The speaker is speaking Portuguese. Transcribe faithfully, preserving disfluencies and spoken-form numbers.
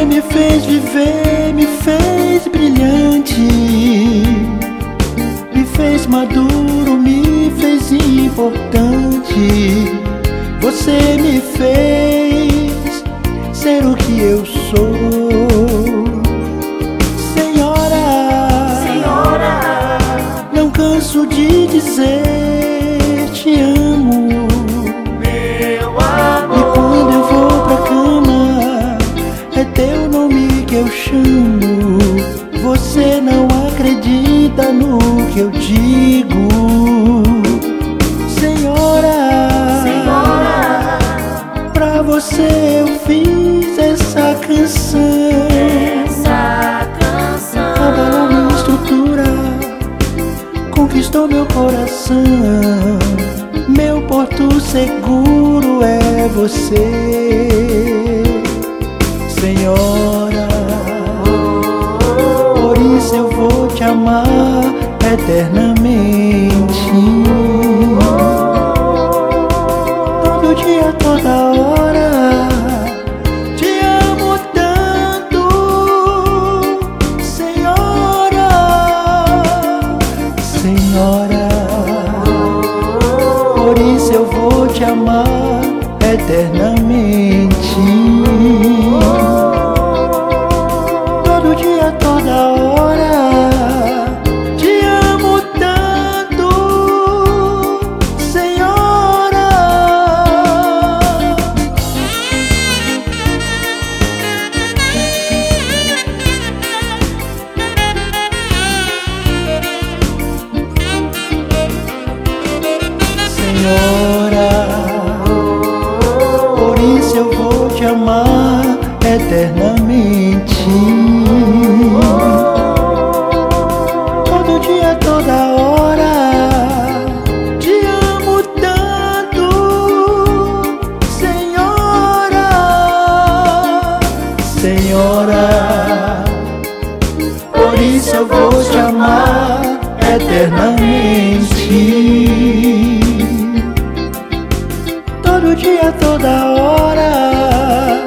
me fez viver, me fez brilhante, me fez maduro, me fez importante. Você me fez ser o que eu sou. Senhora, Senhora, não canso de dizer te amo. meu E amor, quando eu vou pra cama, é teu nome que eu chamo. Você não acredita no que eu digo. Senhora, Senhora, pra você eu fiz essa canção. essa canção Abalou minha estrutura, conquistou meu coração. Meu porto seguro é você, Senhora. Por isso eu vou te amar eternamente. Todo dia, toda hora, te amo tanto, Senhora. Senhora, por isso eu vou te amar eternamente. Todo dia, toda hora, te amo tanto, Senhora. Senhora, por isso eu vou te amar eternamente. Todo dia, toda hora, te amo tanto, Senhora. Senhora, por isso eu vou te amar eternamente. Todo dia, toda hora,